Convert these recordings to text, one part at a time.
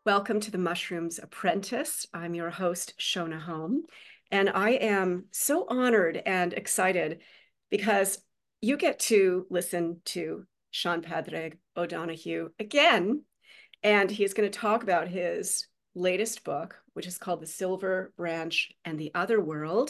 Welcome to the Mushrooms Apprentice. I'm your host, Shona Home, and I am so honored and excited because you get to listen to Sean Padraig O'Donoghue again, and he's going to talk about his latest book, which is called The Silver Branch and the Other World.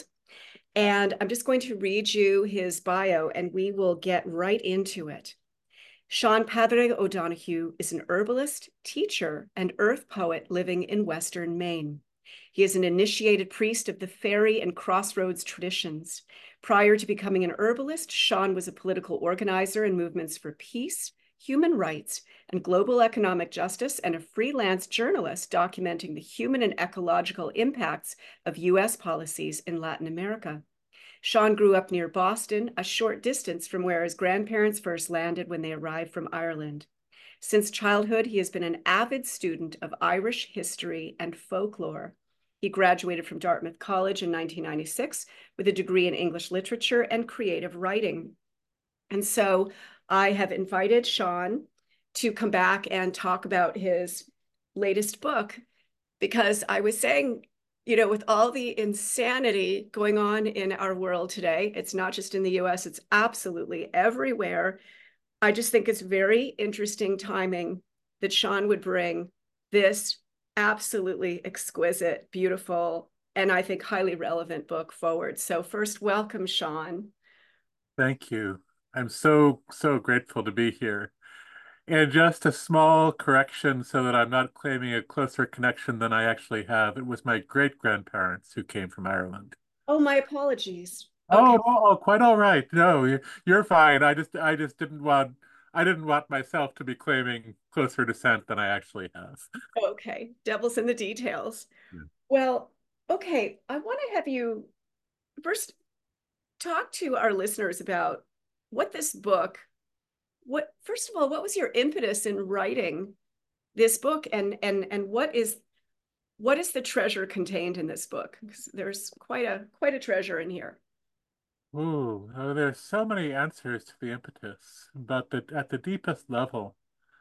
And I'm just going to read you his bio, and we will get right into it. Sean Padraig O'Donoghue is an herbalist, teacher, and earth poet living in Western Maine. He is an initiated priest of the fairy and crossroads traditions. Prior to becoming an herbalist, Sean was a political organizer in movements for peace, human rights, and global economic justice, and a freelance journalist documenting the human and ecological impacts of U.S. policies in Latin America. Sean grew up near Boston, a short distance from where his grandparents first landed when they arrived from Ireland. Since childhood, he has been an avid student of Irish history and folklore. He graduated from Dartmouth College in 1996 with a degree in English literature and creative writing. And so I have invited Sean to come back and talk about his latest book because I was saying, with all the insanity going on in our world today, it's not just in the US, it's absolutely everywhere. I just think it's very interesting timing that Sean would bring this absolutely exquisite, beautiful, and I think highly relevant book forward. So first, welcome, Sean. Thank you. I'm so grateful to be here. And just a small correction so that I'm not claiming a closer connection than I actually have. It was my great-grandparents who came from Ireland. Oh, my apologies. Okay. Oh, quite all right. No, you're fine. I just I didn't want myself to be claiming closer descent than I actually have. Okay. Devil's in the details. Yeah. Well, okay. I want to have you first talk to our listeners about what this book, first of all, what was your impetus in writing this book and what is the treasure contained in this book? Because there's quite a treasure in here. Ooh, there's so many answers to the impetus, but at the deepest level,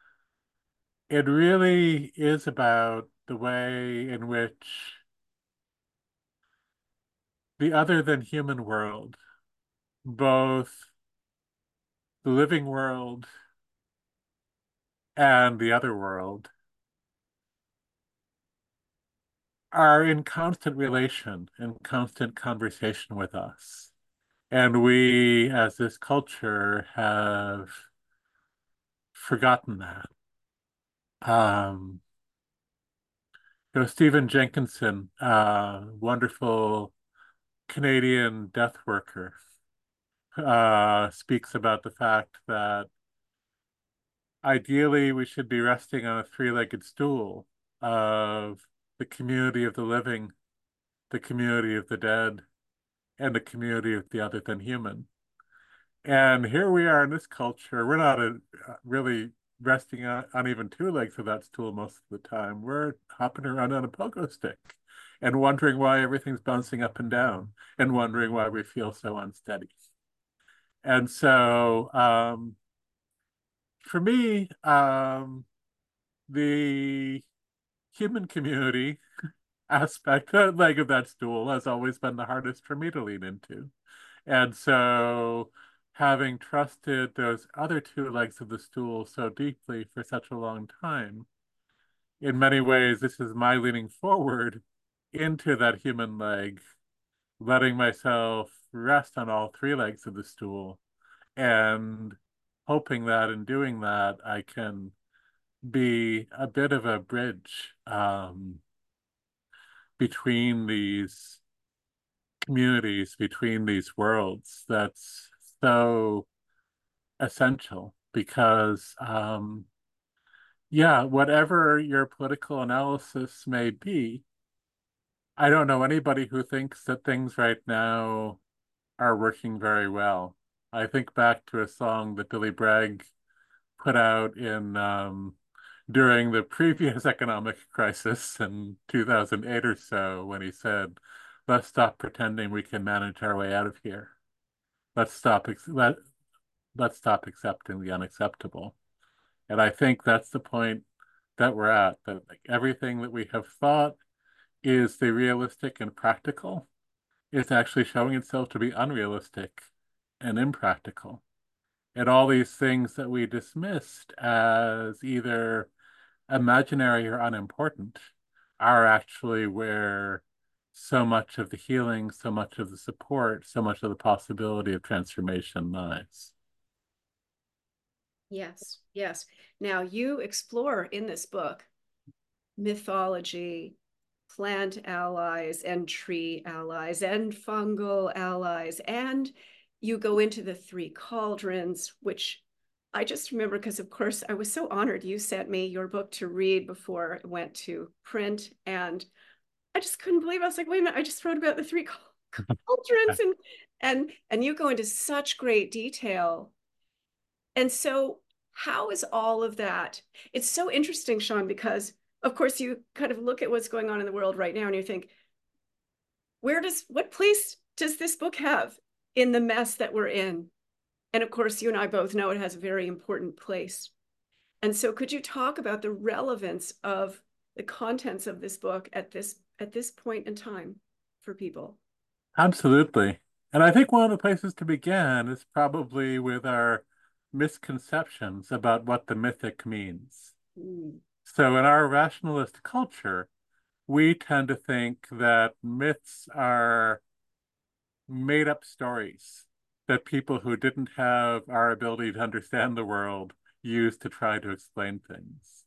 it really is about the way in which the other than human world, both the living world and the other world, are in constant relation and constant conversation with us. And we, as this culture, have forgotten that. Um, Stephen Jenkinson, wonderful Canadian death worker, speaks about the fact that ideally we should be resting on a three-legged stool of the community of the living, the community of the dead, and the community of the other than human. And here we are in this culture. We're not really resting on even two legs of that stool most of the time. We're hopping around on a pogo stick and wondering why everything's bouncing up and down and wondering why we feel so unsteady. And so for me, the human community aspect, leg of that stool, has always been the hardest for me to lean into. And so, having trusted those other two legs of the stool so deeply for such a long time, in many ways, this is my leaning forward into that human leg, letting myself rest on all three legs of the stool, and hoping that in doing that, I can be a bit of a bridge between these communities, between these worlds. That's so essential because, yeah, whatever your political analysis may be, I don't know anybody who thinks that things right now are working very well. I think back to a song that Billy Bragg put out in during the previous economic crisis in 2008 or so when he said, "Let's stop pretending we can manage our way out of here. Let's stop ex let's stop accepting the unacceptable." And I think that's the point that we're at, that like everything that we have thought is the realistic and practical is actually showing itself to be unrealistic and impractical. And all these things that we dismissed as either imaginary or unimportant are actually where so much of the healing, so much of the support, so much of the possibility of transformation lies. Yes, yes. Now, you explore in this book mythology, plant allies, and tree allies, and fungal allies. And you go into the three cauldrons, which I just remember because, of course, I was so honored you sent me your book to read before it went to print. And I just couldn't believe it. I was like, wait a minute, I just wrote about the three cauldrons and you go into such great detail. And so how is all of that? It's so interesting, Sean, because of course you kind of look at what's going on in the world right now and you think, what place does this book have in the mess that we're in? And of course, you and I both know it has a very important place. And so could you talk about the relevance of the contents of this book at this point in time for people? Absolutely. And I think one of the places to begin is probably with our misconceptions about what the mythic means. Mm. So in our rationalist culture, we tend to think that myths are made up stories that people who didn't have our ability to understand the world used to try to explain things.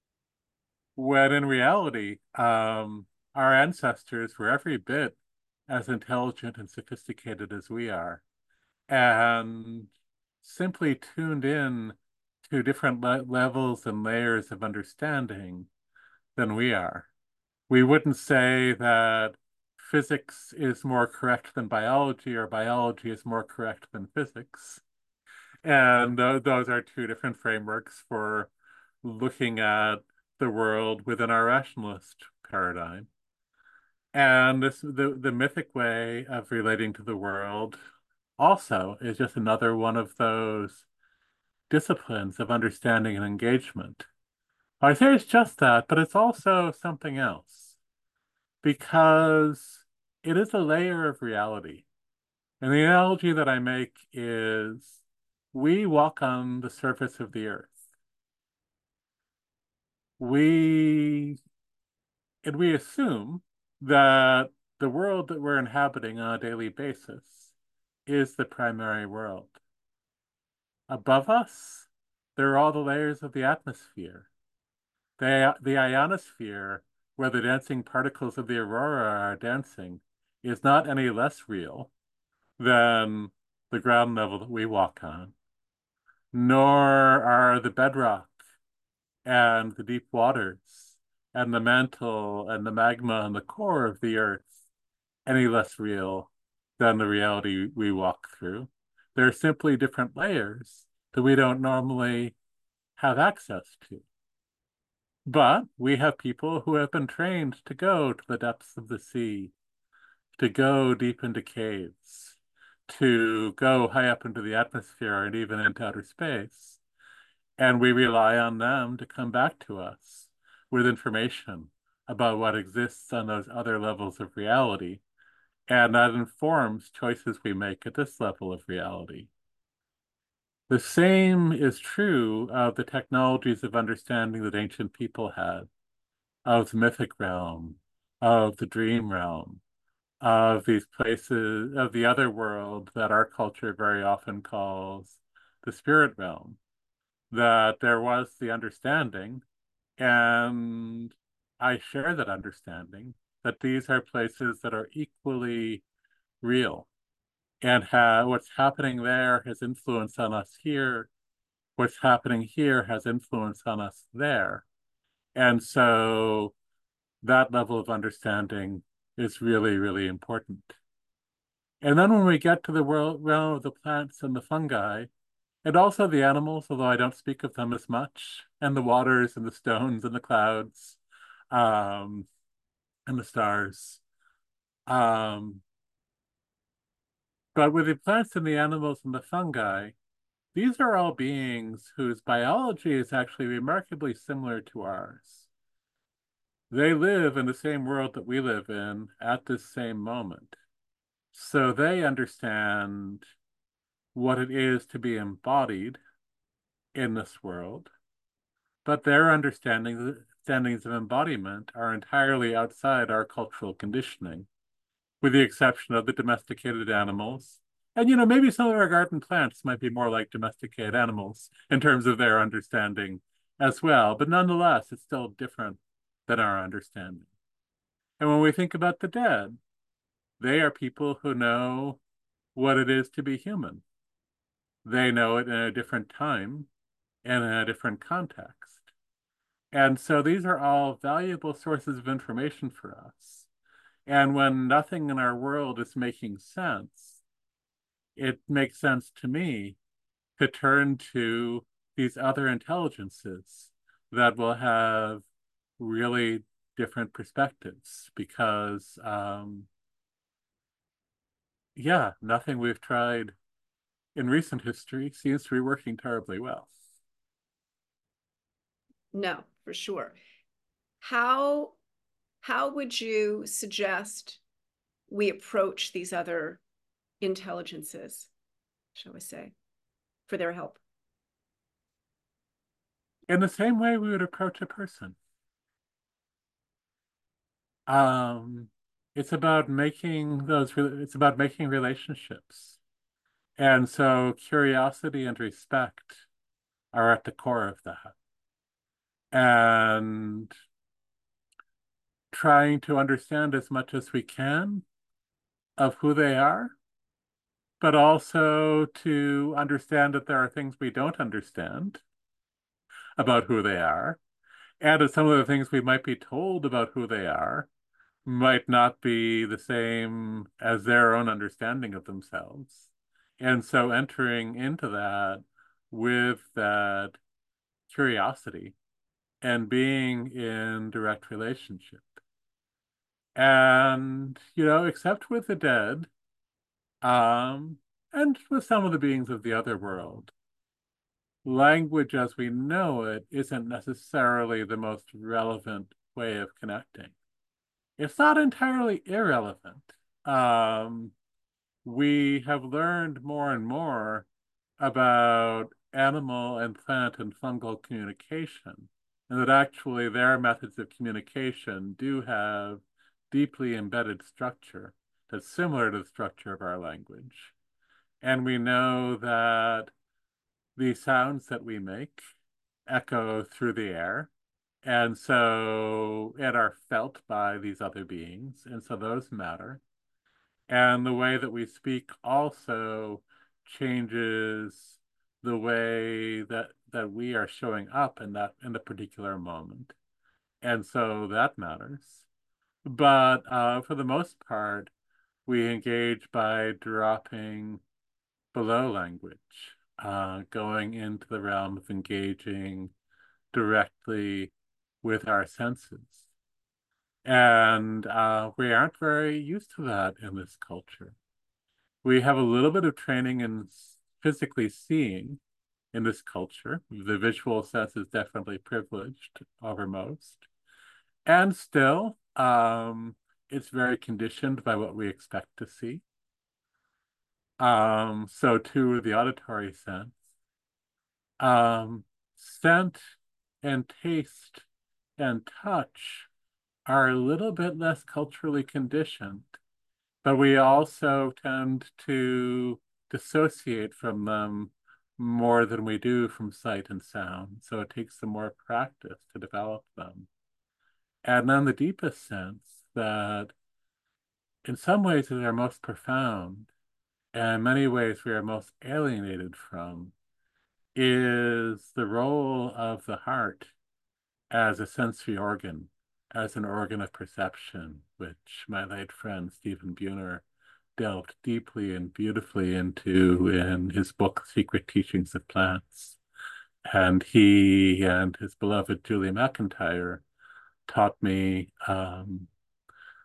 When in reality, our ancestors were every bit as intelligent and sophisticated as we are, and simply tuned in to different levels and layers of understanding than we are. We wouldn't say that physics is more correct than biology or biology is more correct than physics. And those are two different frameworks for looking at the world within our rationalist paradigm. And the mythic way of relating to the world also is just another one of those disciplines of understanding and engagement. I say it's just that, but it's also something else because it is a layer of reality. And the analogy that I make is we walk on the surface of the earth. We we assume that the world that we're inhabiting on a daily basis is the primary world. Above us, there are all the layers of the atmosphere. The ionosphere, where the dancing particles of the aurora are dancing, is not any less real than the ground level that we walk on, nor are the bedrock and the deep waters and the mantle and the magma and the core of the earth any less real than the reality we walk through. They're simply different layers that we don't normally have access to. But we have people who have been trained to go to the depths of the sea, to go deep into caves, to go high up into the atmosphere and even into outer space. And we rely on them to come back to us with information about what exists on those other levels of reality. And that informs choices we make at this level of reality. The same is true of the technologies of understanding that ancient people had, of the mythic realm, of the dream realm, of these places, of the other world that our culture very often calls the spirit realm, that there was the understanding, and I share that understanding, that these are places that are equally real and what's happening there has influence on us here. What's happening here has influence on us there. And so that level of understanding is really, really important. And then when we get to the realm of the plants and the fungi, and also the animals, although I don't speak of them as much, and the waters and the stones and the clouds, um, and the stars. Um, but with the plants and the animals and the fungi, these are all beings whose biology is actually remarkably similar to ours. They live in the same world that we live in at this same moment. So they understand what it is to be embodied in this world, but their understandings of embodiment are entirely outside our cultural conditioning, with the exception of the domesticated animals. And, maybe some of our garden plants might be more like domesticated animals in terms of their understanding as well. But nonetheless, it's still different than our understanding. And when we think about the dead, they are people who know what it is to be human. They know it in a different time and in a different context. And so these are all valuable sources of information for us. And when nothing in our world is making sense, it makes sense to me to turn to these other intelligences that will have really different perspectives because, yeah, nothing we've tried in recent history seems to be working terribly well. No, for sure. How how would you suggest we approach these other intelligences, shall we say, for their help? In the same way we would approach a person. Um, it's about making relationships. And so curiosity and respect are at the core of that. And trying to understand as much as we can of who they are, but also to understand that there are things we don't understand about who they are, and that some of the things we might be told about who they are might not be the same as their own understanding of themselves. And so entering into that with that curiosity and being in direct relationship. And, except with the dead, um, and with some of the beings of the other world, language as we know it isn't necessarily the most relevant way of connecting. It's not entirely irrelevant. Um, we have learned more and more about animal and plant and fungal communication, and that actually their methods of communication do have deeply embedded structure that's similar to the structure of our language. And we know that the sounds that we make echo through the air, and are felt by these other beings, and so those matter. And the way that we speak also changes the way that we are showing up in the particular moment. And so that matters. But for the most part, we engage by dropping below language, going into the realm of engaging directly with our senses. And we aren't very used to that in this culture. We have a little bit of training in physically seeing in this culture. The visual sense is definitely privileged over most. And still, it's very conditioned by what we expect to see. So too the auditory sense. Scent and taste and touch are a little bit less culturally conditioned, but we also tend to dissociate from them more than we do from sight and sound. So it takes some more practice to develop them. And then the deepest sense that in some ways is our most profound, and in many ways we are most alienated from, is the role of the heart as a sensory organ, as an organ of perception, which my late friend Stephen Buhner delved deeply and beautifully into in his book, Secret Teachings of Plants. And he and his beloved Julie McIntyre taught me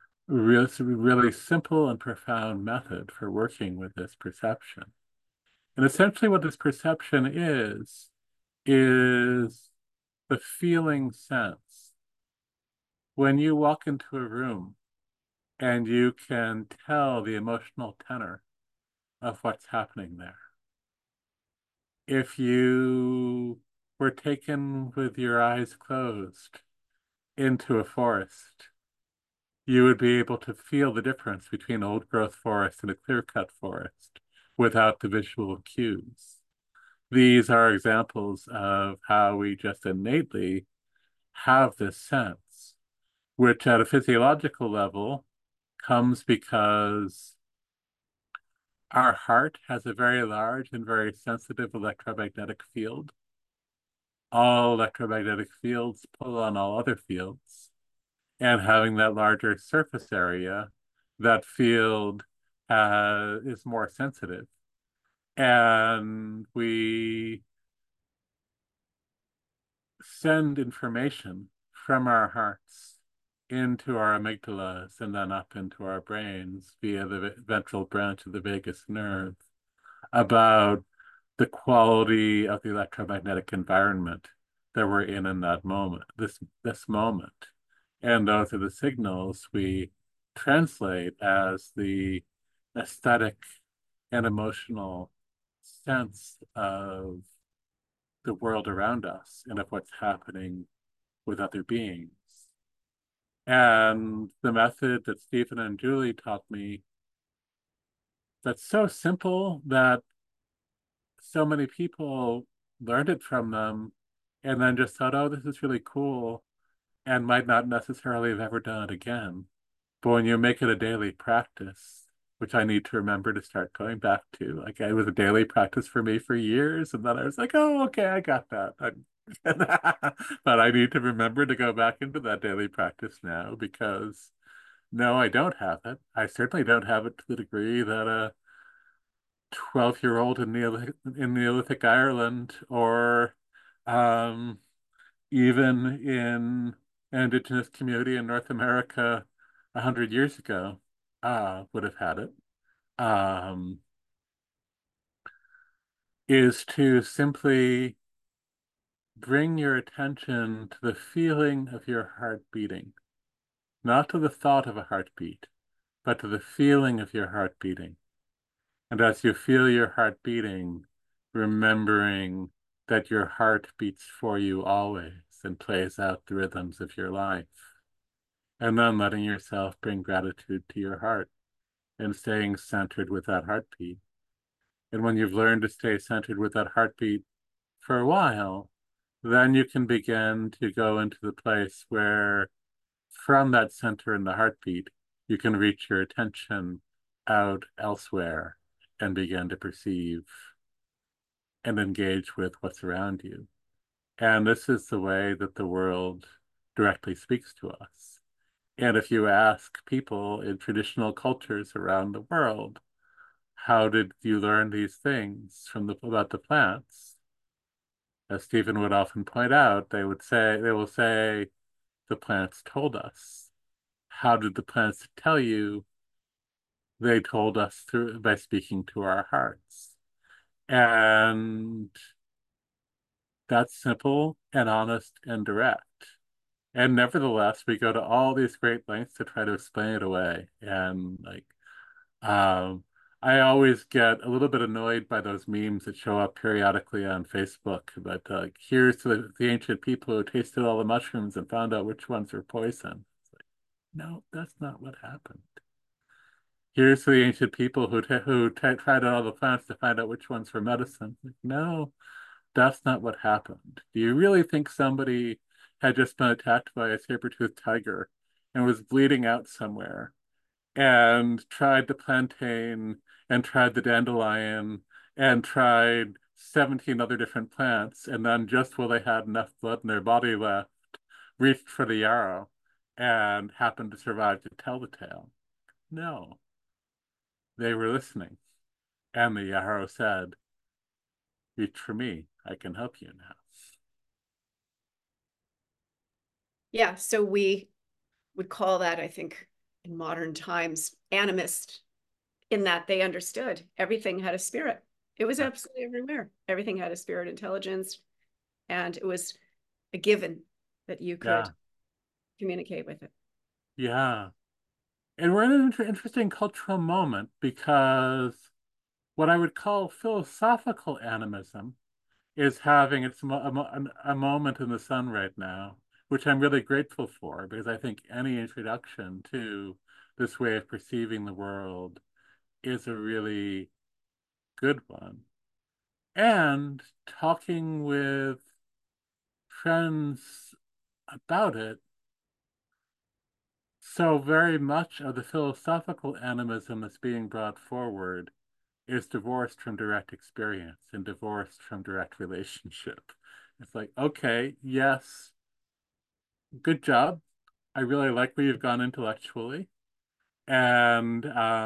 really simple and profound method for working with this perception. And essentially what this perception is the feeling sense. When you walk into a room and you can tell the emotional tenor of what's happening there. If you were taken with your eyes closed into a forest, you would be able to feel the difference between old growth forest and a clear-cut forest without the visual cues. These are examples of how we just innately have this sense, which at a physiological level comes because our heart has a very large and very sensitive electromagnetic field. All electromagnetic fields pull on all other fields, and having that larger surface area, that field is more sensitive. And we send information from our hearts into our amygdalas and then up into our brains via the ventral branch of the vagus nerve about the quality of the electromagnetic environment that we're in that moment, this moment. And those are the signals we translate as the aesthetic and emotional sense of the world around us and of what's happening with other beings. And the method that Stephen and Julie taught me that's so simple that so many people learned it from them and then just thought, oh, this is really cool, and might not necessarily have ever done it again. But when you make it a daily practice, which I need to remember to start going back to, like it was a daily practice for me for years, and then I was like, oh, okay, I got that. But I need to remember to go back into that daily practice now because no, I don't have it. I certainly don't have it to the degree that a 12-year-old in Neolithic Ireland or um, even in an indigenous community in North America 100 years ago would have had it, um, is to simply bring your attention to the feeling of your heart beating, not to the thought of a heartbeat, but to the feeling of your heart beating. And as you feel your heart beating, remembering that your heart beats for you always and plays out the rhythms of your life. And then letting yourself bring gratitude to your heart and staying centered with that heartbeat. And when you've learned to stay centered with that heartbeat for a while, then you can begin to go into the place where from that center in the heartbeat, you can reach your attention out elsewhere and begin to perceive and engage with what's around you. And this is the way that the world directly speaks to us. And if you ask people in traditional cultures around the world, how did you learn these things about the plants? As Stephen would often point out, they will say, the plants told us. How did the plants tell you? They told us by speaking to our hearts. And that's simple and honest and direct. And nevertheless, we go to all these great lengths to try to explain it away. And um, I always get a little bit annoyed by those memes that show up periodically on Facebook. But here's to the ancient people who tasted all the mushrooms and found out which ones were poison. It's like, no, that's not what happened. Here's to the ancient people who tried all the plants to find out which ones were medicine. Like, no, that's not what happened. Do you really think somebody had just been attacked by a saber-toothed tiger and was bleeding out somewhere and tried the plantain and tried the dandelion and tried 17 other different plants and then just while they had enough blood in their body left, reached for the yarrow and happened to survive to tell the tale? No, they were listening. And the yarrow said, reach for me, I can help you now. Yeah, so we would call that, I think, in modern times, animist, in that they understood everything had a spirit. It was Yeah. absolutely everywhere. Everything had a spirit intelligence, and it was a given that you could Yeah. communicate with it. Yeah. And we're in an interesting cultural moment because what I would call philosophical animism is having a moment in the sun right now, which I'm really grateful for because I think any introduction to this way of perceiving the world is a really good one. And talking with friends about it, so very much of the philosophical animism that's being brought forward is divorced from direct experience and divorced from direct relationship. It's like, okay, yes, good job. I really like where you've gone intellectually. And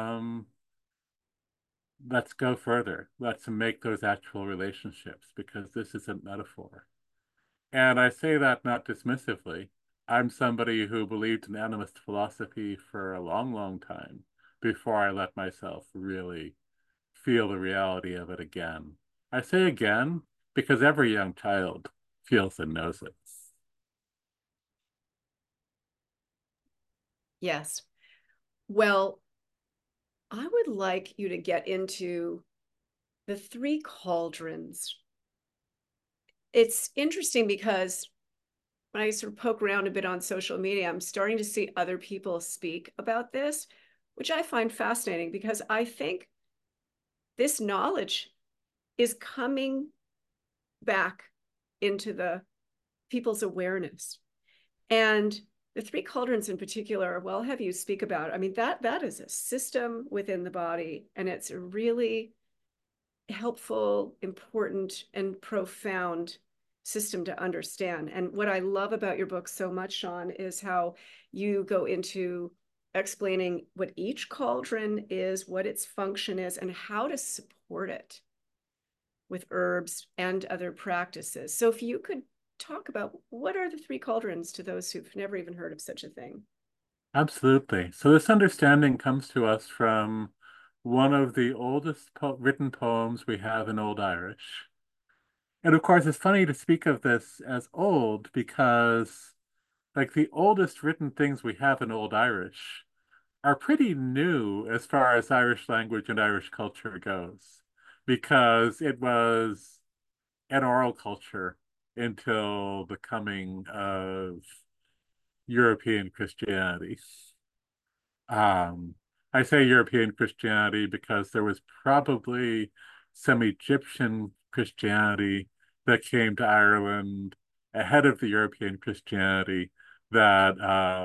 let's go further. Let's make those actual relationships because this isn't metaphor. And I say that not dismissively. I'm somebody who believed in animist philosophy for a long, long time before I let myself really feel the reality of it again. I say again because every young child feels and knows it. Yes. Well, I would like you to get into the three cauldrons. It's interesting because when I sort of poke around a bit on social media, I'm starting to see other people speak about this, which I find fascinating because I think this knowledge is coming back into the people's awareness. And the three cauldrons in particular, well, have you speak about, I mean, that is a system within the body, and it's a really helpful, important, and profound system to understand. And what I love about your book so much, Sean, is how you go into explaining what each cauldron is, what its function is, and how to support it with herbs and other practices. So if you could talk about what are the three cauldrons to those who've never even heard of such a thing. Absolutely. So this understanding comes to us from one of the oldest written poems we have in Old Irish. And of course, it's funny to speak of this as old because, like, the oldest written things we have in Old Irish are pretty new as far as Irish language and Irish culture goes, because it was an oral culture until the coming of European Christianity. Um, I say European Christianity because there was probably some Egyptian Christianity that came to Ireland ahead of the European Christianity that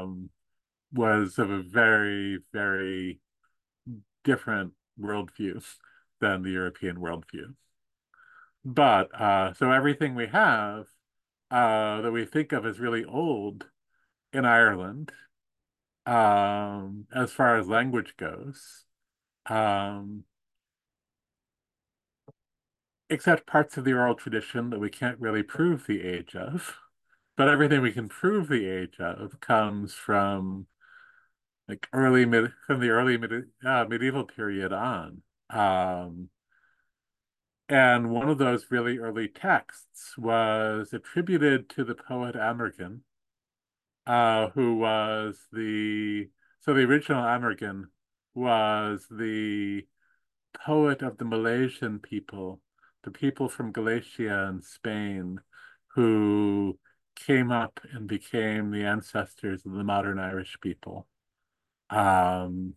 was of a very, very different worldview than the European worldview. But so everything we have that we think of as really old in Ireland, as far as language goes, um, except parts of the oral tradition that we can't really prove the age of. But everything we can prove the age of comes from like from the early medieval period on. Um, and one of those really early texts was attributed to the poet Amergin, who was the original Amergin was the poet of the Malaysian people, the people from Galicia and Spain, who came up and became the ancestors of the modern Irish people. Um,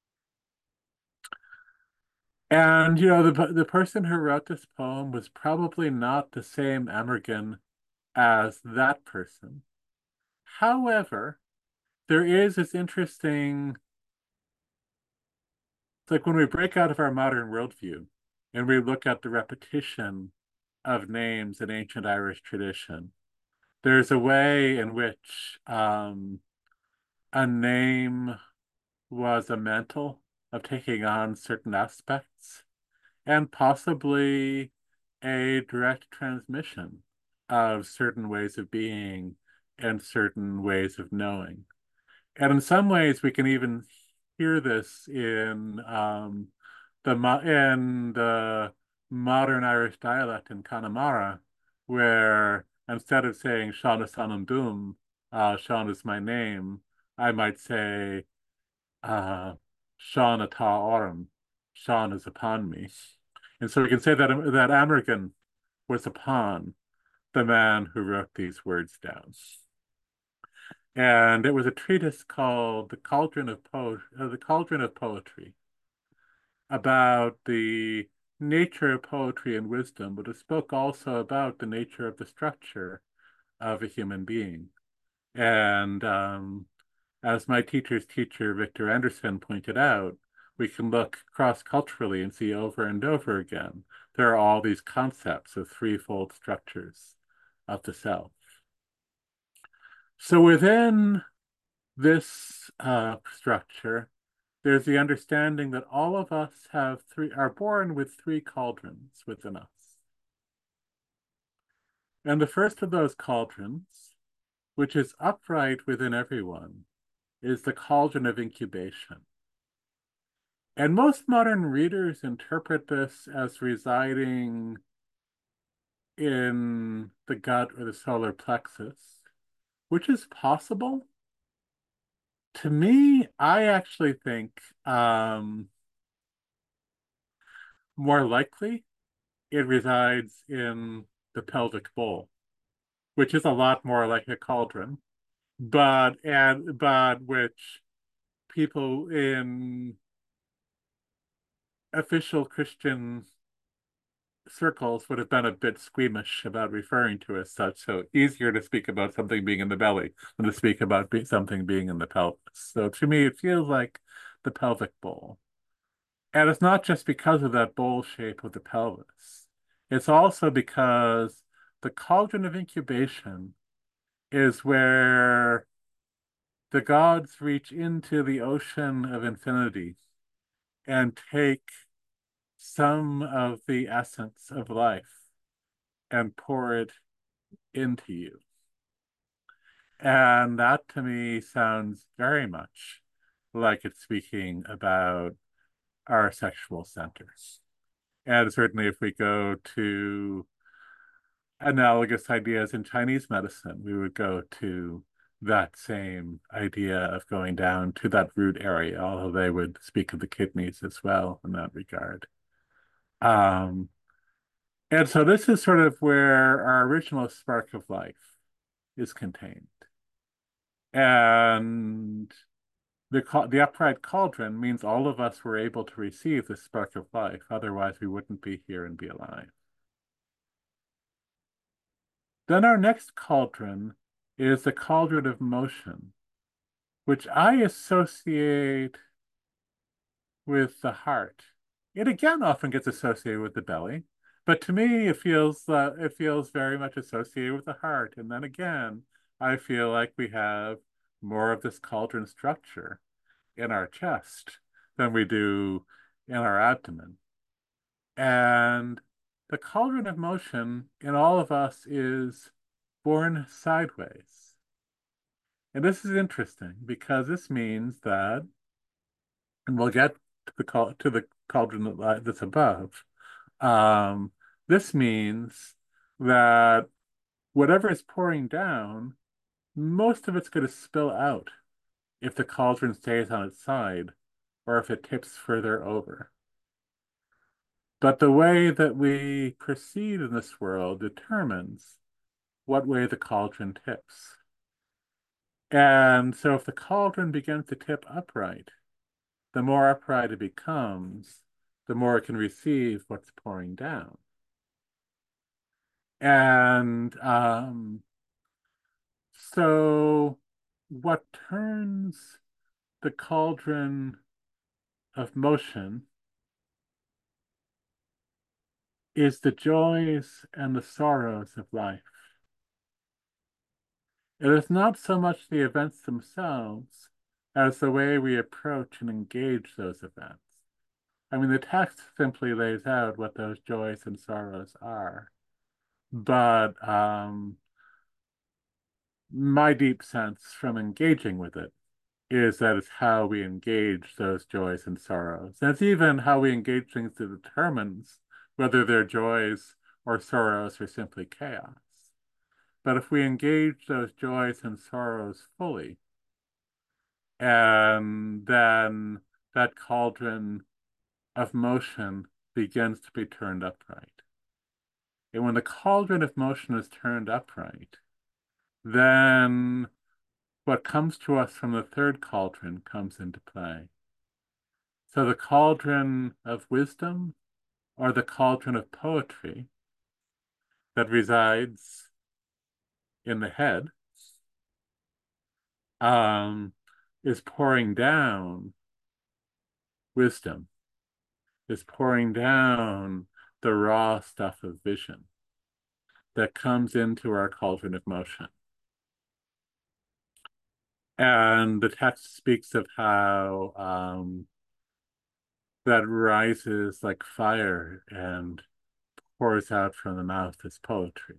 and the person who wrote this poem was probably not the same Amergin as that person. However, there is this interesting, it's like when we break out of our modern worldview and we look at the repetition of names in ancient Irish tradition, there's a way in which a name was a mantle of taking on certain aspects and possibly a direct transmission of certain ways of being and certain ways of knowing. And in some ways, we can even hear this in the modern Irish dialect in Connemara, where instead of saying Sean is Anam Dum, Sean is my name, I might say Sean Atá Orm, Sean is upon me. And so we can say that Amergin was upon the man who wrote these words down. And it was a treatise called The Cauldron of Poetry, about the nature of poetry and wisdom, but it spoke also about the nature of the structure of a human being. And as my teacher's teacher, Victor Anderson, pointed out, we can look cross-culturally and see over and over again, there are all these concepts of threefold structures of the self. So within this structure, there's the understanding that all of us are born with three cauldrons within us. And the first of those cauldrons, which is upright within everyone, is the cauldron of incubation. And most modern readers interpret this as residing in the gut or the solar plexus, which is possible. To me, I actually think more likely it resides in the pelvic bowl, which is a lot more like a cauldron, but which people in official Christian circles would have been a bit squeamish about referring to as such. So easier to speak about something being in the belly than to speak about something being in the pelvis. So to me, it feels like the pelvic bowl. And it's not just because of that bowl shape of the pelvis. It's also because the cauldron of incubation is where the gods reach into the ocean of infinity and take some of the essence of life and pour it into you. And that to me sounds very much like it's speaking about our sexual centers. And certainly if we go to analogous ideas in Chinese medicine, we would go to that same idea of going down to that root area, although they would speak of the kidneys as well in that regard. Um, and so this is sort of where our original spark of life is contained. And the upright cauldron means all of us were able to receive the spark of life. Otherwise, we wouldn't be here and be alive. Then our next cauldron is the cauldron of motion, which I associate with the heart. It again often gets associated with the belly, but to me it feels very much associated with the heart. And then again, I feel like we have more of this cauldron structure in our chest than we do in our abdomen. And the cauldron of motion in all of us is born sideways. And this is interesting because this means that, and we'll get to the cauldron that's above. Um, this means that whatever is pouring down, most of it's going to spill out if the cauldron stays on its side or if it tips further over. But the way that we proceed in this world determines what way the cauldron tips. And so if the cauldron begins to tip upright, the more upright it becomes, the more it can receive what's pouring down. And so what turns the cauldron of motion is the joys and the sorrows of life. It is not so much the events themselves as the way we approach and engage those events. I mean, the text simply lays out what those joys and sorrows are. But my deep sense from engaging with it is that it's how we engage those joys and sorrows. And it's even how we engage things that determines whether they're joys or sorrows or simply chaos. But if we engage those joys and sorrows fully, and then that cauldron of motion begins to be turned upright. And when the cauldron of motion is turned upright, then what comes to us from the third cauldron comes into play. So the cauldron of wisdom or the cauldron of poetry that resides in the head um, is pouring down wisdom, is pouring down the raw stuff of vision that comes into our cauldron of motion. And the text speaks of how that rises like fire and pours out from the mouth as poetry.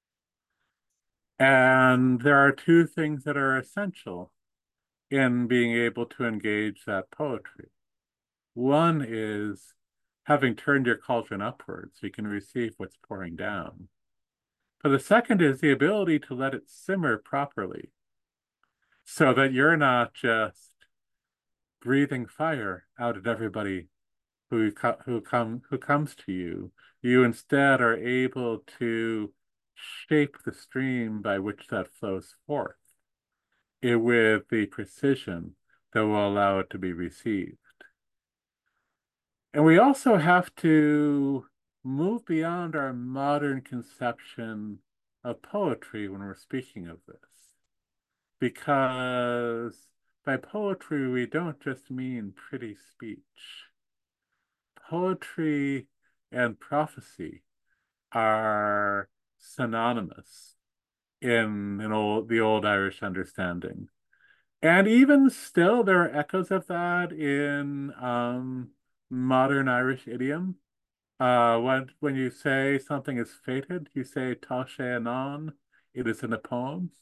And there are two things that are essential in being able to engage that poetry. One is having turned your cauldron upwards, so you can receive what's pouring down. But the second is the ability to let it simmer properly so that you're not just breathing fire out at everybody who comes to you. You instead are able to shape the stream by which that flows forth with the precision that will allow it to be received. And we also have to move beyond our modern conception of poetry when we're speaking of this. Because by poetry, we don't just mean pretty speech. Poetry and prophecy are synonymous in the old Irish understanding. And even still, there are echoes of that in modern Irish idiom. When you say something is fated, you say tá sé anon, it is in a poem.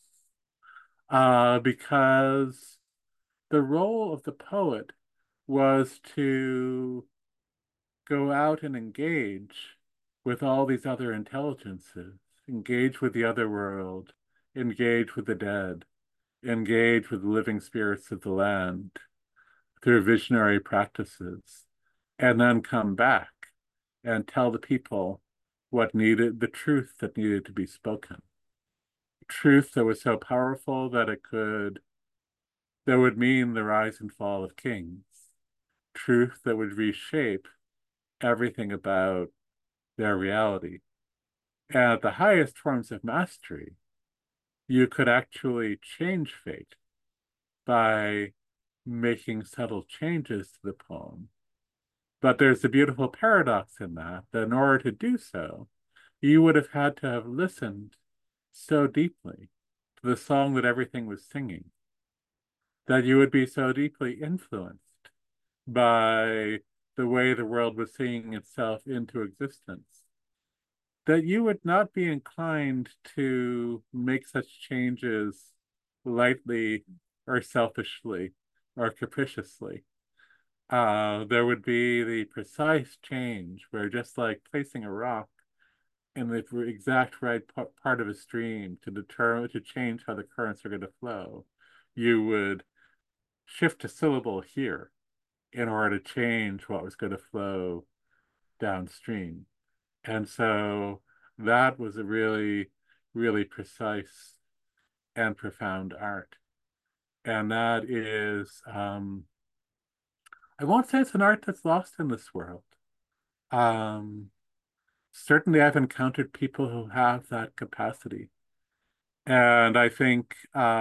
Because the role of the poet was to go out and engage with all these other intelligences, engage with the other world, engage with the dead, engage with the living spirits of the land through visionary practices, and then come back and tell the people the truth that needed to be spoken. Truth that was so powerful that that would mean the rise and fall of kings. Truth that would reshape everything about their reality. And at the highest forms of mastery, you could actually change fate by making subtle changes to the poem. But there's a beautiful paradox in that in order to do so, you would have had to have listened so deeply to the song that everything was singing, that you would be so deeply influenced by the way the world was singing itself into existence, that you would not be inclined to make such changes lightly or selfishly or capriciously. There would be the precise change where, just like placing a rock in the exact right part of a stream to change how the currents are going to flow, you would shift a syllable here in order to change what was going to flow downstream. And so that was a really, really precise and profound art. And that is, I won't say it's an art that's lost in this world. Um, Certainly, I've encountered people who have that capacity. And I think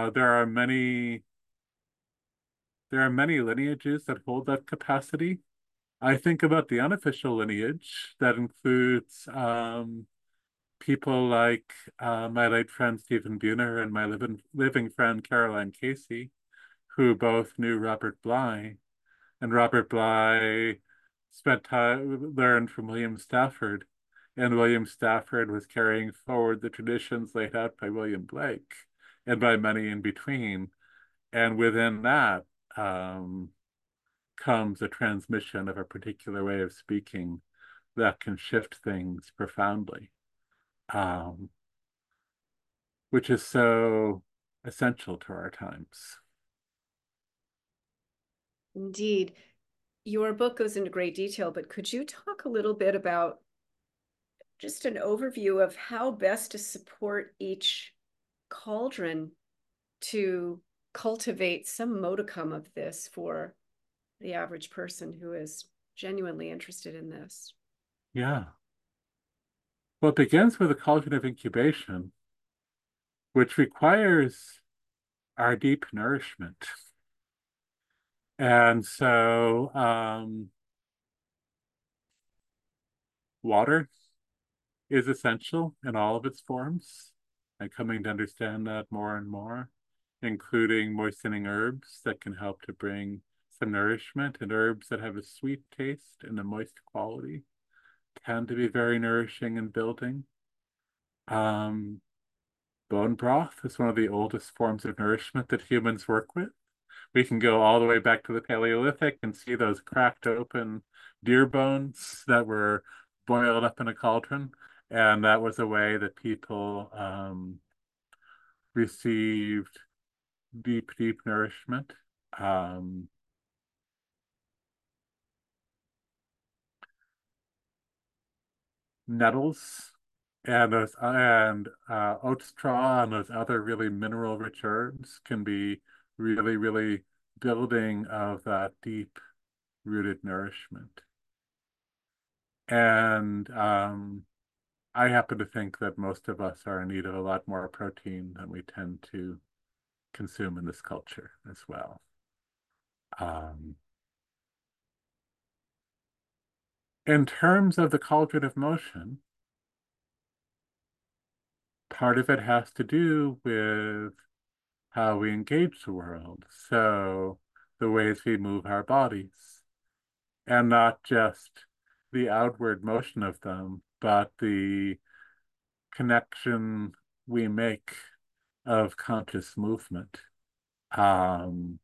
there are many lineages that hold that capacity. I think about the unofficial lineage that includes people like my late friend Stephen Buhner and my living friend Caroline Casey, who both knew Robert Bly. And Robert Bly learned from William Stafford, and William Stafford was carrying forward the traditions laid out by William Blake and by many in between. And within that comes a transmission of a particular way of speaking that can shift things profoundly, um, which is so essential to our times. Indeed. Your book goes into great detail, but could you talk a little bit about just an overview of how best to support each cauldron to cultivate some modicum of this for the average person who is genuinely interested in this? Yeah. Well, it begins with a cauldron of incubation, which requires our deep nourishment. And so, water is essential in all of its forms. I'm coming to understand that more and more, including moistening herbs that can help to bring some nourishment, and herbs that have a sweet taste and a moist quality tend to be very nourishing and building. Um, Bone broth is one of the oldest forms of nourishment that humans work with. We can go all the way back to the Paleolithic and see those cracked open deer bones that were boiled up in a cauldron. And that was a way that people received deep, deep nourishment. Um, Nettles and oat straw and those other really mineral rich herbs can be really, really building of that deep rooted nourishment. And I happen to think that most of us are in need of a lot more protein than we tend to consume in this culture as well. Um, in terms of the cauldron of motion, part of it has to do with how we engage the world. So the ways we move our bodies, and not just the outward motion of them, but the connection we make of conscious movement. Um,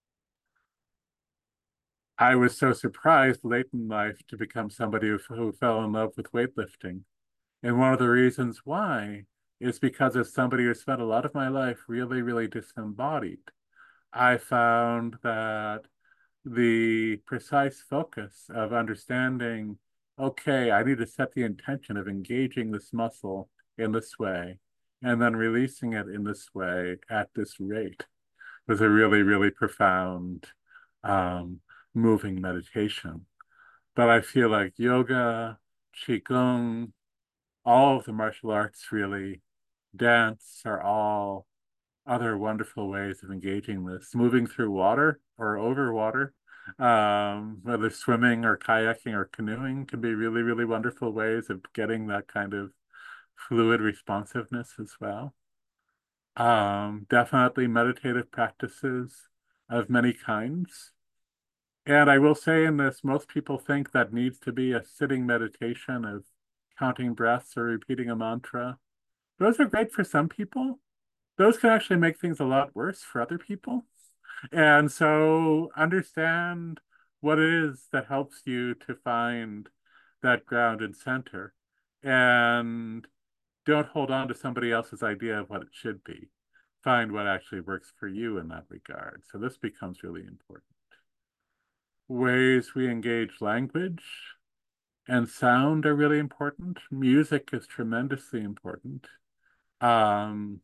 I was so surprised late in life to become somebody who fell in love with weightlifting. And one of the reasons why is because as somebody who spent a lot of my life really, really disembodied, I found that the precise focus of understanding, okay, I need to set the intention of engaging this muscle in this way and then releasing it in this way at this rate was a really, really profound, um, moving meditation. But I feel like yoga, qigong, all of the martial arts really, dance are all other wonderful ways of engaging this. Moving through water or over water, whether swimming or kayaking or canoeing can be really, really wonderful ways of getting that kind of fluid responsiveness as well. Definitely meditative practices of many kinds. And I will say in this, most people think that needs to be a sitting meditation of counting breaths or repeating a mantra. Those are great for some people. Those can actually make things a lot worse for other people. And so understand what it is that helps you to find that ground and center. And don't hold on to somebody else's idea of what it should be. Find what actually works for you in that regard. So this becomes really important. Ways we engage language and sound are really important. Music is tremendously important. Um,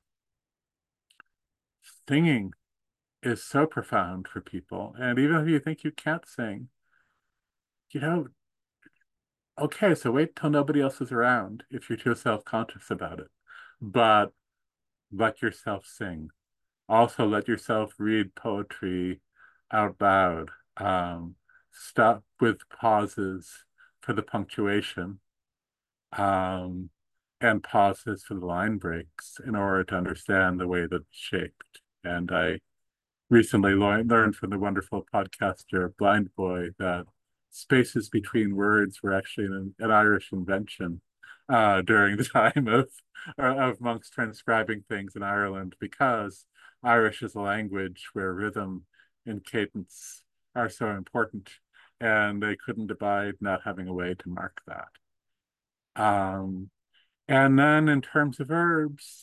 Singing is so profound for people. And even if you think you can't sing, you know, okay, so wait till nobody else is around if you're too self-conscious about it. But let yourself sing. Also, let yourself read poetry out loud. Stop with pauses for the punctuation, um, and pauses for the line breaks in order to understand the way that it's shaped. And I recently learned from the wonderful podcaster Blind Boy that spaces between words were actually an Irish invention during the time of monks transcribing things in Ireland, because Irish is a language where rhythm and cadence are so important. and they couldn't abide not having a way to mark that. Um, and then in terms of herbs,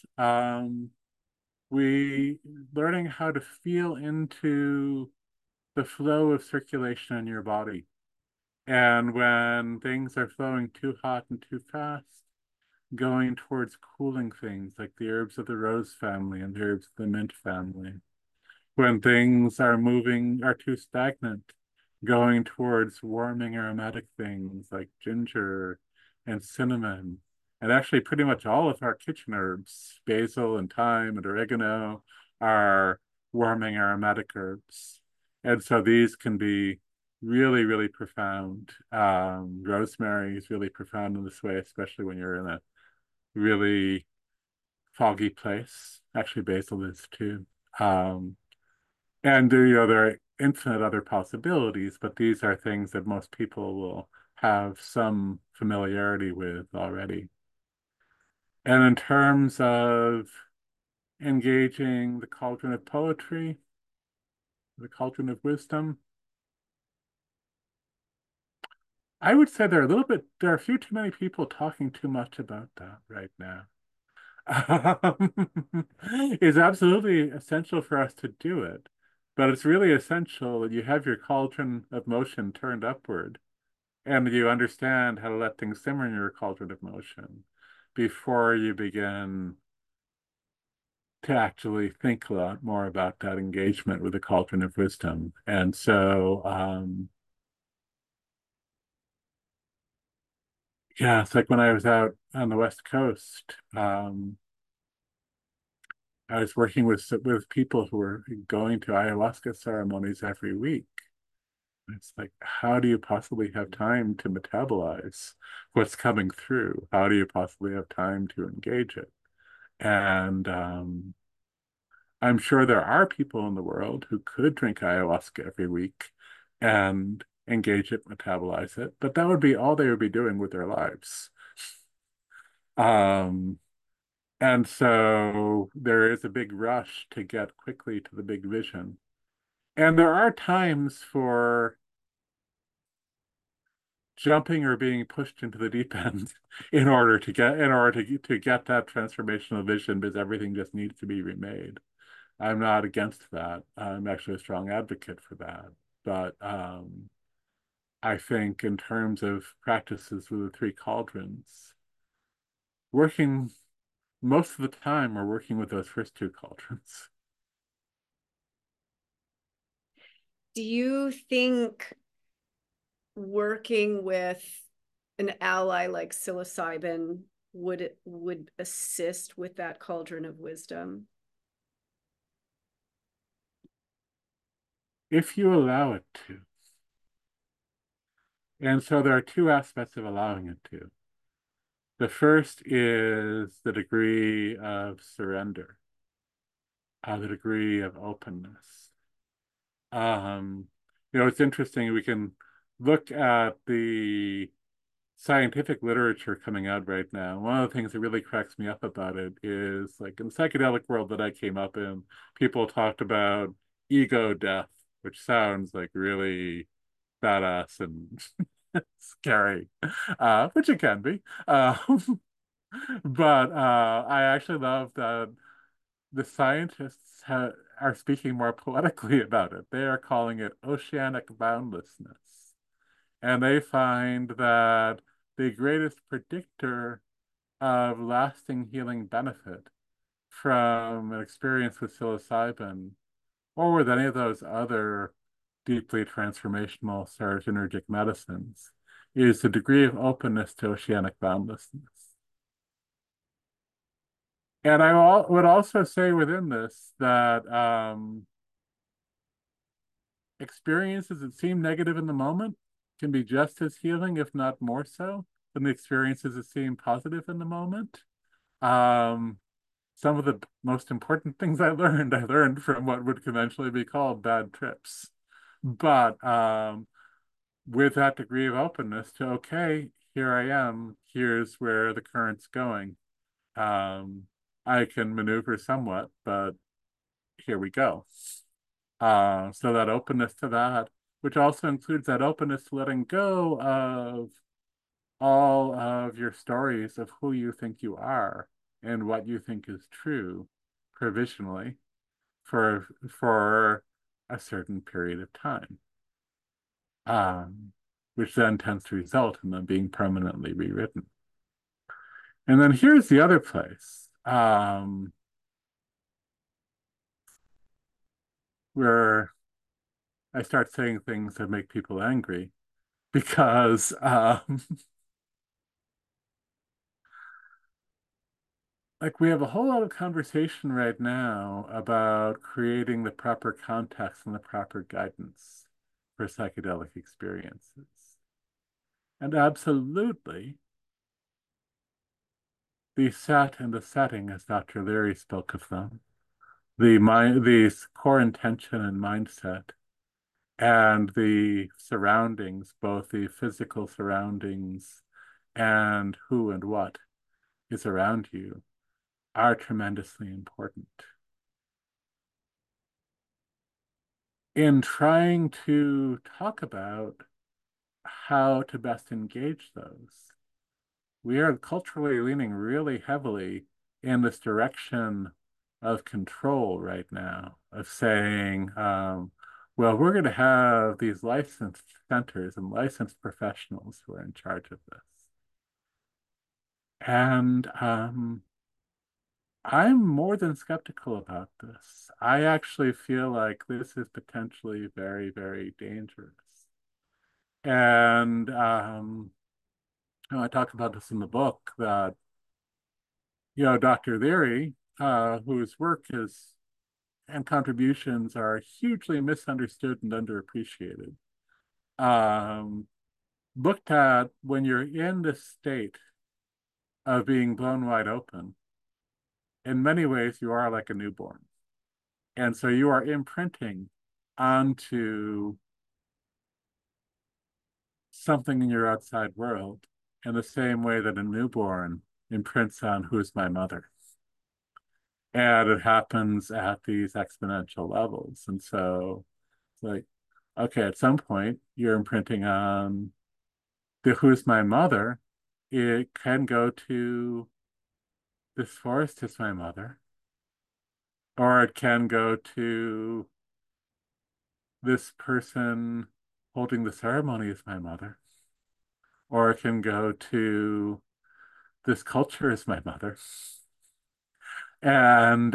we learning how to feel into the flow of circulation in your body. And when things are flowing too hot and too fast, going towards cooling things like the herbs of the rose family and the herbs of the mint family. When things are moving, are too stagnant, going towards warming aromatic things like ginger and cinnamon, and actually pretty much all of our kitchen herbs, basil and thyme and oregano, are warming aromatic herbs. And so these can be really, really profound. Rosemary is really profound in this way, especially when you're in a really foggy place. Actually, basil is too. Um, and there are infinite other possibilities, but these are things that most people will have some familiarity with already. And in terms of engaging the cauldron of poetry, the cauldron of wisdom, I would say there are a few too many people talking too much about that right now. It's absolutely essential for us to do it, but it's really essential that you have your cauldron of motion turned upward and you understand how to let things simmer in your cauldron of motion before you begin to actually think a lot more about that engagement with the cauldron of wisdom. And so, yeah, it's like when I was out on the West Coast, I was working with people who were going to ayahuasca ceremonies every week. It's like, how do you possibly have time to metabolize what's coming through? How do you possibly have time to engage it? And I'm sure there are people in the world who could drink ayahuasca every week and engage it, metabolize it, but that would be all they would be doing with their lives. Um, and so there is a big rush to get quickly to the big vision. And there are times for jumping or being pushed into the deep end in order to get that transformational vision because everything just needs to be remade. I'm not against that. I'm actually a strong advocate for that. But I think in terms of practices with the three cauldrons, working most of the time we're working with those first two cauldrons. Do you think working with an ally like psilocybin would assist with that cauldron of wisdom? If you allow it to. And so there are two aspects of allowing it to. The first is the degree of surrender, the degree of openness. Um, it's interesting. We can look at the scientific literature coming out right now. One of the things that really cracks me up about it is like in the psychedelic world that I came up in, people talked about ego death, which sounds like really badass and scary, which it can be. But I actually love that the scientists are speaking more poetically about it. They are calling it oceanic boundlessness. And they find that the greatest predictor of lasting healing benefit from an experience with psilocybin or with any of those other deeply transformational serotonergic medicines is the degree of openness to oceanic boundlessness. And would also say within this that experiences that seem negative in the moment can be just as healing, if not more so, than the experiences that seem positive in the moment. Um, some of the most important things I learned from what would conventionally be called bad trips. But with that degree of openness to, okay, here I am, here's where the current's going. Um, I can maneuver somewhat, but here we go. So that openness to that which also includes that openness to letting go of all of your stories of who you think you are and what you think is true provisionally for a certain period of time, which then tends to result in them being permanently rewritten. And then here's the other place where I start saying things that make people angry because like we have a whole lot of conversation right now about creating the proper context and the proper guidance for psychedelic experiences. And absolutely, the set and the setting, as Dr. Leary spoke of them, the core intention and mindset, and the surroundings, both the physical surroundings and who and what is around you, are tremendously important. In trying to talk about how to best engage those, we are culturally leaning really heavily in this direction of control right now, of saying, well, we're going to have these licensed centers and licensed professionals who are in charge of this. And I'm more than skeptical about this. I actually feel like this is potentially very, very dangerous. And I talk about this in the book that, Dr. Leary, whose work is and contributions are hugely misunderstood and underappreciated, um, looked at when you're in this state of being blown wide open. In many ways, you are like a newborn. And so you are imprinting onto something in your outside world in the same way that a newborn imprints on who's my mother. And it happens at these exponential levels. And so it's like, okay, at some point, you're imprinting on the who's my mother. It can go to this forest is my mother, or it can go to this person holding the ceremony is my mother, or it can go to this culture is my mother. And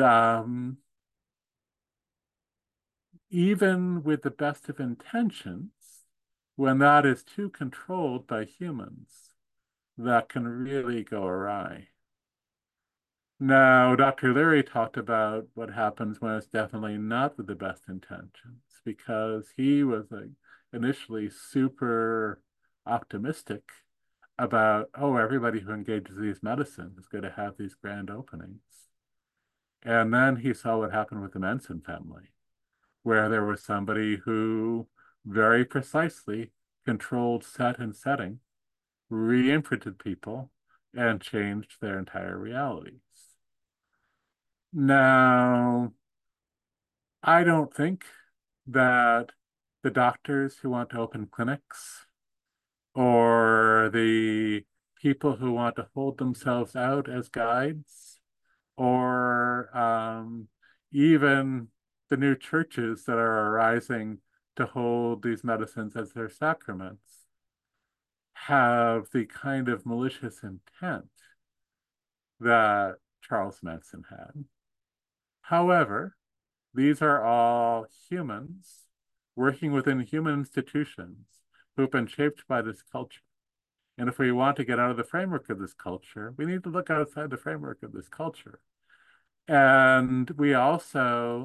even with the best of intentions, when that is too controlled by humans, that can really go awry. Now, Dr. Leary talked about what happens when it's definitely not with the best intentions, because he was like initially super optimistic about, oh, everybody who engages these medicines is going to have these grand openings. And then he saw what happened with the Manson family, where there was somebody who very precisely controlled set and setting, re-imprinted people, and changed their entire realities. Now, I don't think that the doctors who want to open clinics or the people who want to hold themselves out as guides or even the new churches that are arising to hold these medicines as their sacraments have the kind of malicious intent that Charles Manson had. However, these are all humans working within human institutions who've been shaped by this culture. And if we want to get out of the framework of this culture, we need to look outside the framework of this culture. And we also,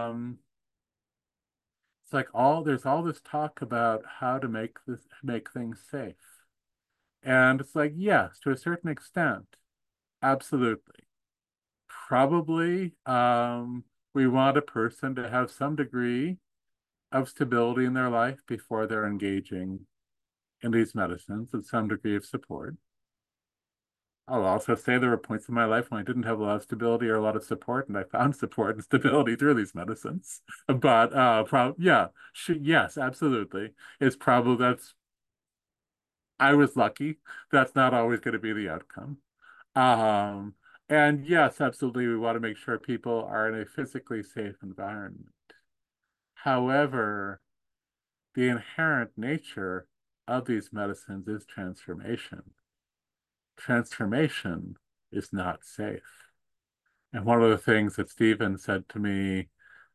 it's like there's all this talk about how to make things safe. And it's like, yes, to a certain extent, absolutely. Probably, we want a person to have some degree of stability in their life before they're engaging in these medicines, and some degree of support. I'll also say there were points in my life when I didn't have a lot of stability or a lot of support, and I found support and stability through these medicines. But yeah, yes, absolutely. It's probably that's I was lucky. That's not always going to be the outcome. Um, and yes, absolutely, we want to make sure people are in a physically safe environment. However, the inherent nature of these medicines is transformation. Transformation is not safe. And one of the things that Stephen said to me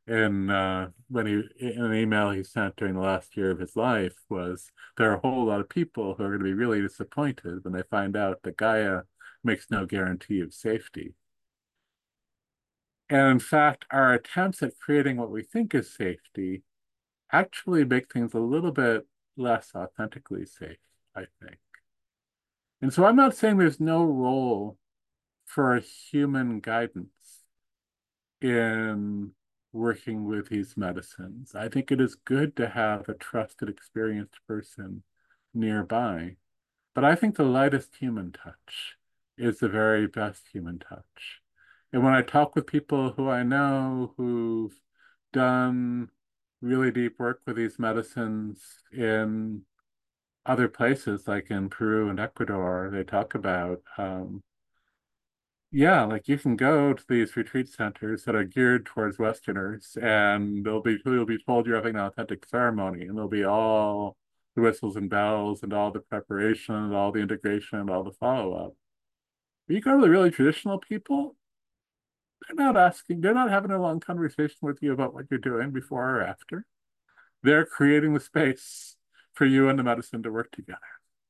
in an email he sent during the last year of his life was there are a whole lot of people who are going to be really disappointed when they find out that Gaia makes no guarantee of safety. And in fact, our attempts at creating what we think is safety actually make things a little bit less authentically safe, I think. And so I'm not saying there's no role for a human guidance in working with these medicines. I think it is good to have a trusted, experienced person nearby. But I think the lightest human touch is the very best human touch. And when I talk with people who I know who've done really deep work with these medicines in other places, like in Peru and Ecuador, they talk about yeah, like you can go to these retreat centers that are geared towards Westerners, and you'll be told you're having an authentic ceremony, and there'll be all the whistles and bells and all the preparation and all the integration and all the follow-up. But you go to the really traditional people, they're not having a long conversation with you about what you're doing before or after. They're creating the space for you and the medicine to work together.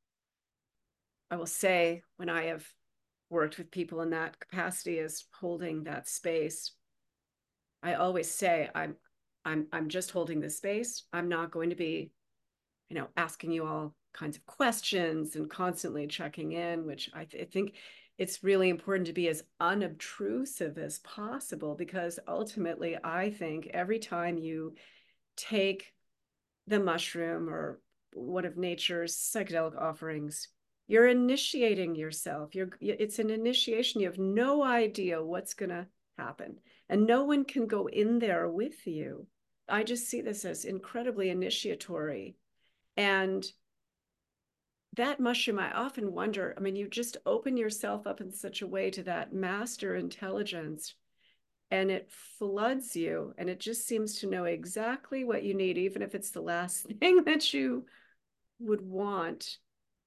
I will say, when I have worked with people in that capacity as holding that space, I always say I'm just holding this space. I'm not going to be, asking you all kinds of questions and constantly checking in, which I think it's really important to be as unobtrusive as possible, because ultimately I think every time you take the mushroom or one of nature's psychedelic offerings, you're initiating yourself. It's an initiation. You have no idea what's going to happen, and no one can go in there with you. I just see this as incredibly initiatory. And that mushroom, I often wonder, I mean, you just open yourself up in such a way to that master intelligence, and it floods you, and it just seems to know exactly what you need, even if it's the last thing that you would want.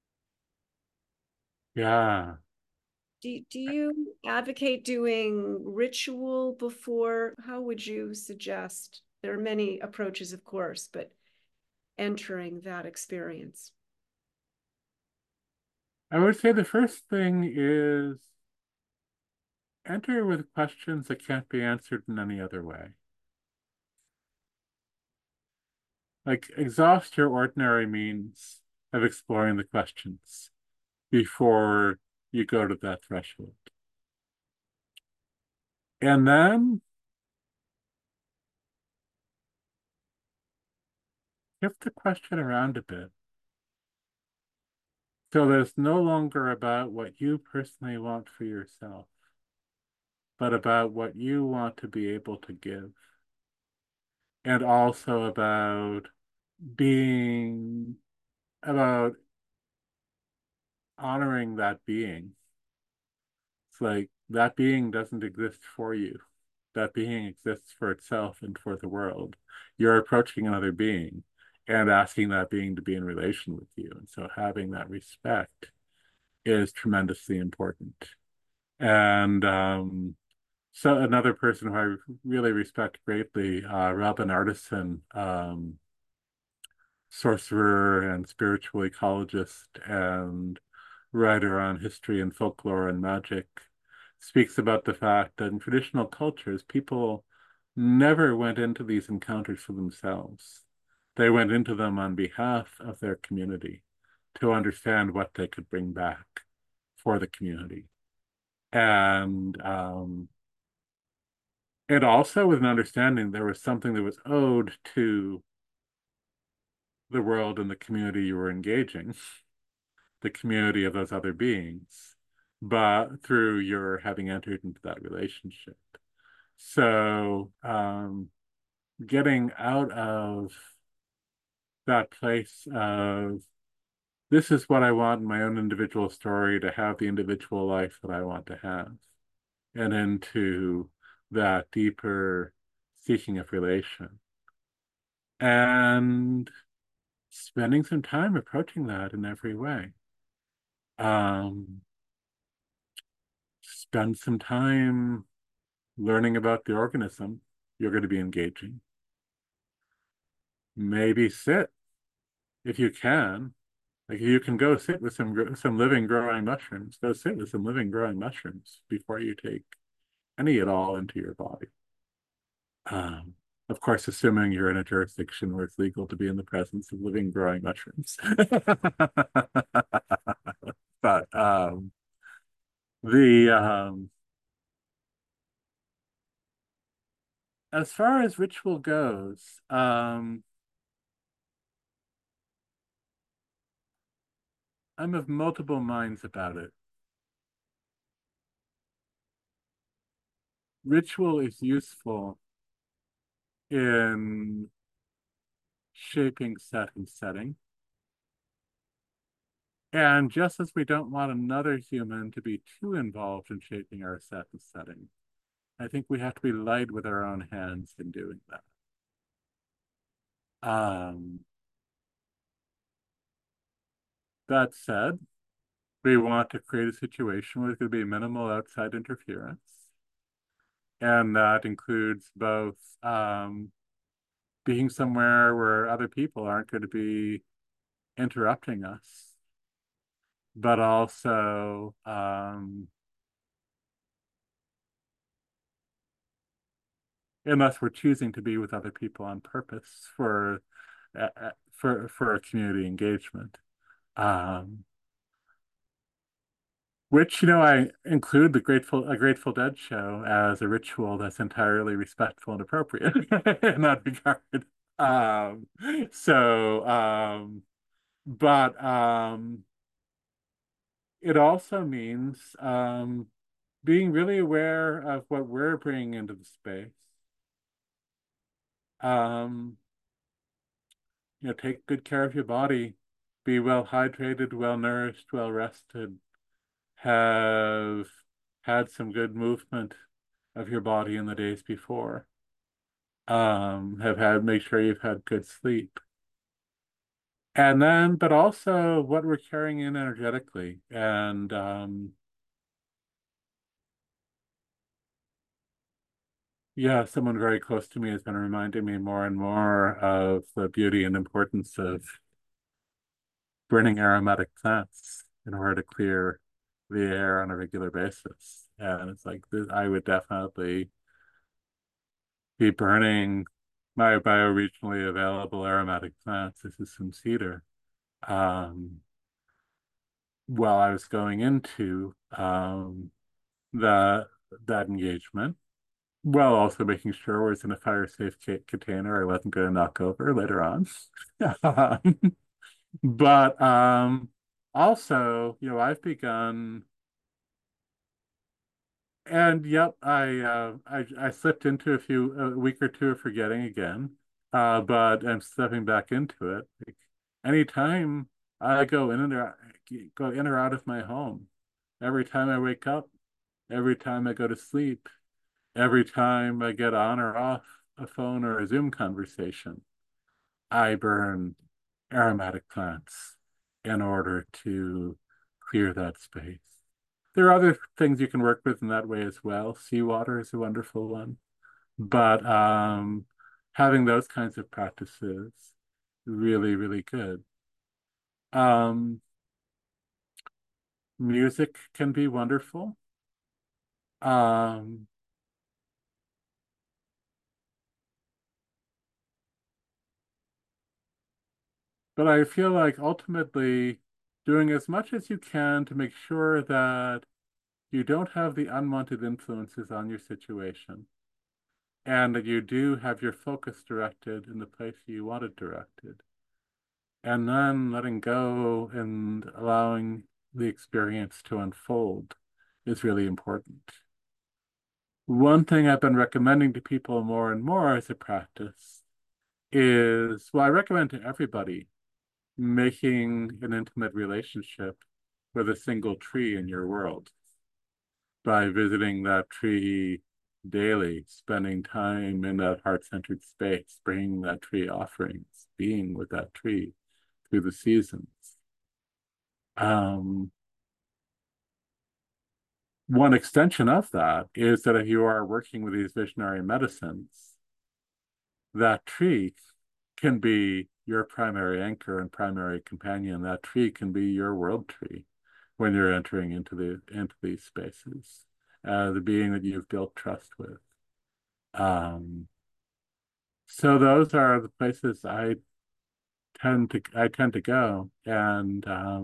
Yeah. Do you advocate doing ritual before? How would you suggest? There are many approaches, of course, but entering that experience. I would say the first thing is enter with questions that can't be answered in any other way. Like, exhaust your ordinary means of exploring the questions before you go to that threshold. And then shift the question around a bit. So that it's no longer about what you personally want for yourself, but about what you want to be able to give. And also being, about honoring that being. It's like that being doesn't exist for you. That being exists for itself and for the world. You're approaching another being and asking that being to be in relation with you. And so having that respect is tremendously important. And so another person who I really respect greatly, Robin Artisan, sorcerer and spiritual ecologist and writer on history and folklore and magic, speaks about the fact that in traditional cultures, people never went into these encounters for themselves. They went into them on behalf of their community to understand what they could bring back for the community. And also with an understanding there was something that was owed to the world and the community you were engaging, the community of those other beings. but through your having entered into that relationship. So, getting out of that place of this is what I want in my own individual story to have the individual life that I want to have, and into that deeper seeking of relation. And spending some time approaching that in every way. Um, Spend some time learning about the organism you're going to be engaging. Maybe sit if you can. Like if you can go sit with some living growing mushrooms, go sit with some living growing mushrooms before you take any at all into your body. Um, of course, assuming you're in a jurisdiction where it's legal to be in the presence of living growing mushrooms. But the as far as ritual goes, I'm of multiple minds about it. Ritual is useful in shaping set and setting. And just as we don't want another human to be too involved in shaping our set and setting, I think we have to be light with our own hands in doing that. Um, that said, we want to create a situation where there's going to be minimal outside interference. And that includes both being somewhere where other people aren't going to be interrupting us, but also unless we're choosing to be with other people on purpose for a community engagement. Um, which, I include a Grateful Dead show as a ritual that's entirely respectful and appropriate in that regard. Um, so, but it also means being really aware of what we're bringing into the space. Um, take good care of your body, be well hydrated, well nourished, well rested, have had some good movement of your body in the days before. Make sure you've had good sleep. And then, but also what we're carrying in energetically. And yeah, someone very close to me has been reminding me more and more of the beauty and importance of burning aromatic plants in order to clear the air on a regular basis. And it's like this, I would definitely be burning my bioregionally available aromatic plants. This is some cedar. Um, while I was going into the that engagement, while also making sure it was in a fire safe container I wasn't going to knock over later on. But also, I've begun, and yep, I slipped into a week or two of forgetting again. But I'm stepping back into it. Like, anytime I go in or out of my home, every time I wake up, every time I go to sleep, every time I get on or off a phone or a Zoom conversation, I burn aromatic plants in order to clear that space. There are other things you can work with in that way as well. Seawater is a wonderful one. But having those kinds of practices really, really good. Um, Music can be wonderful. Um, but I feel like ultimately doing as much as you can to make sure that you don't have the unwanted influences on your situation, and that you do have your focus directed in the place you want it directed. And then letting go and allowing the experience to unfold is really important. One thing I've been recommending to people more and more as a practice is, well, I recommend to everybody making an intimate relationship with a single tree in your world by visiting that tree daily, spending time in that heart-centered space, bringing that tree offerings, being with that tree through the seasons. Um, One extension of that is that if you are working with these visionary medicines, that tree can be your primary anchor and primary companion. That tree can be your world tree when you're entering into these spaces, the being that you've built trust with. Um, so those are the places I tend to go, and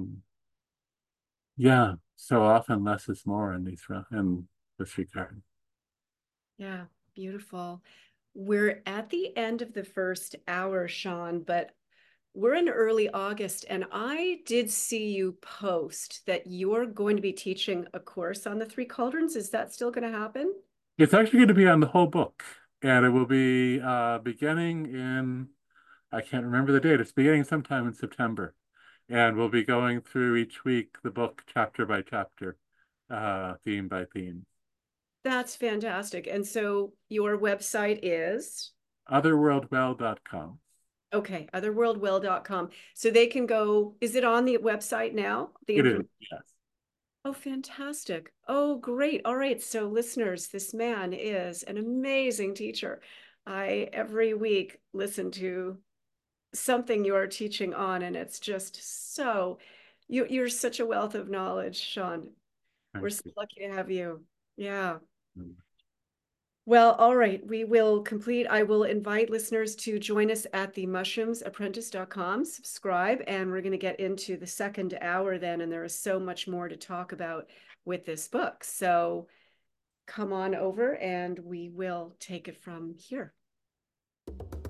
yeah, so often less is more in this regard. Yeah, beautiful. We're at the end of the first hour, Sean, but we're in early August, and I did see you post that you're going to be teaching a course on the three cauldrons. Is that still going to happen? It's actually going to be on the whole book, and it will be beginning in, I can't remember the date. It's beginning sometime in September, and we'll be going through each week the book chapter by chapter, theme by theme. That's fantastic. And so your website is? Otherworldwell.com. Okay, otherworldwell.com. So they can go, is it on the website now? The It is, information. yes. Oh, fantastic. Oh, great. All right. So listeners, this man is an amazing teacher. I every week listen to something you're teaching on, and it's just so you're such a wealth of knowledge, Sean. We're Thank so you. lucky to have you. Yeah. Mm. Well, all right, we will complete. I will invite listeners to join us at the mushroomsapprentice.com, subscribe, and we're going to get into the second hour then. And there is so much more to talk about with this book. So come on over and we will take it from here.